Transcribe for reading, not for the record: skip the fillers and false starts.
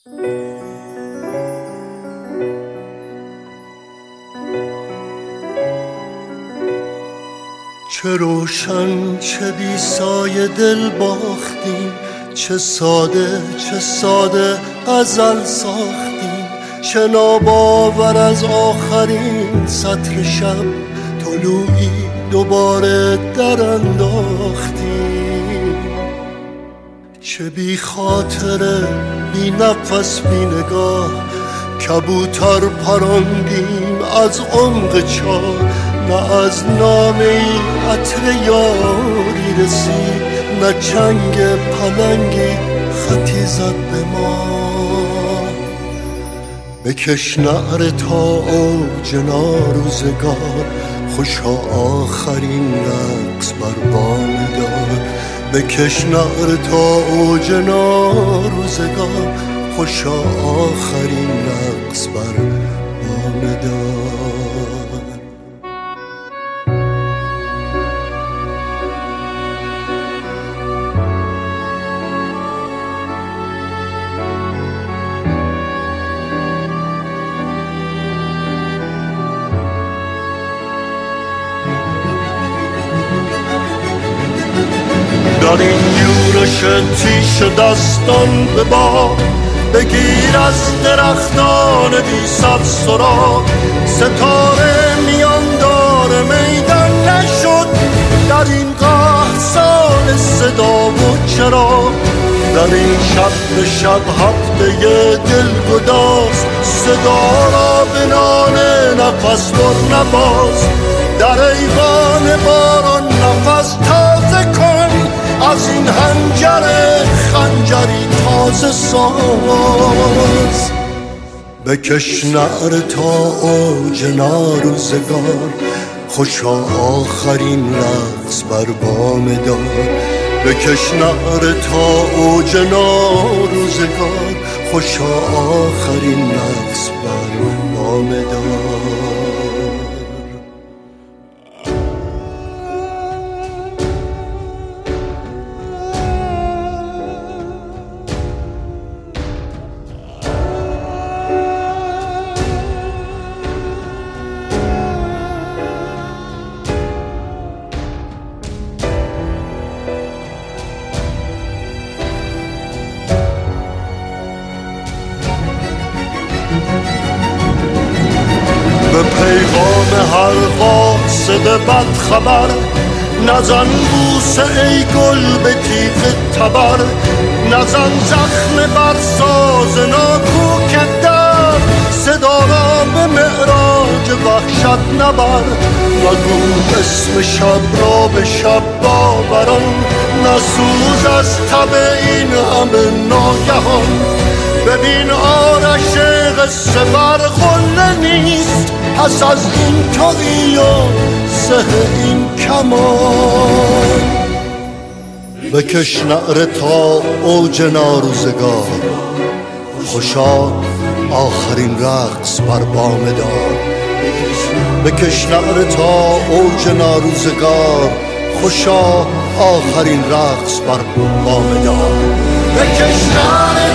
چه روشن چه بی سایه دل باختیم، چه ساده چه ساده غزل ساختیم، چه ناباور از آخرین سطر شب طلوعی دوباره در انداختیم. چه بی خاطره بی نفس بی نگاه کبوتر پراندیم از عمق چاه، نه از نامه‌ای عطر یاری رسید، نه چنگ پلنگی خطی زد به ما. بکش نعره تا اوج ناروزگار، خوشا آخرین رقص بر بام دار. بکش نعره تا اوج ناروزگار، خوشا آخرین رقص بر بام دار. در این یورش تیش دستان به باد، بگیر از درختان بی سر سراغ. ستاره میاندار میدان نشد در این قحط سال صدا و چراغ. در این شب به شب هفته دل گداز، صدا را به نان نفس بر نباز. در ایوان باران نفس تازه کن، از این حنجره خنجری تازه ساز. بکش نعره تا اوج ناروزگار، خوشا آخرین رقص بر بام دار. بکش نعره تا اوج ناروزگار، خوشا آخرین رقص بر بام دار. به پیغام هر قاصد بد خبر، نزن بوسه ای گل به تیغ تبر. نزن زخم بر ساز ناکوک در، صدا را به معراج وحشت نبر. نگو اسم شب را به شب باوران، نسوز از تب این همه ناگهان. ببین آرش قصه بر قله نیست، پس از این تویی و زه این کمان. بکش نعره تا اوج ناروزگار، خوشا آخرین رقص بر بام دار. بکش نعره تا اوج ناروزگار، خوشا آخرین رقص بر بام دار. بکش نعره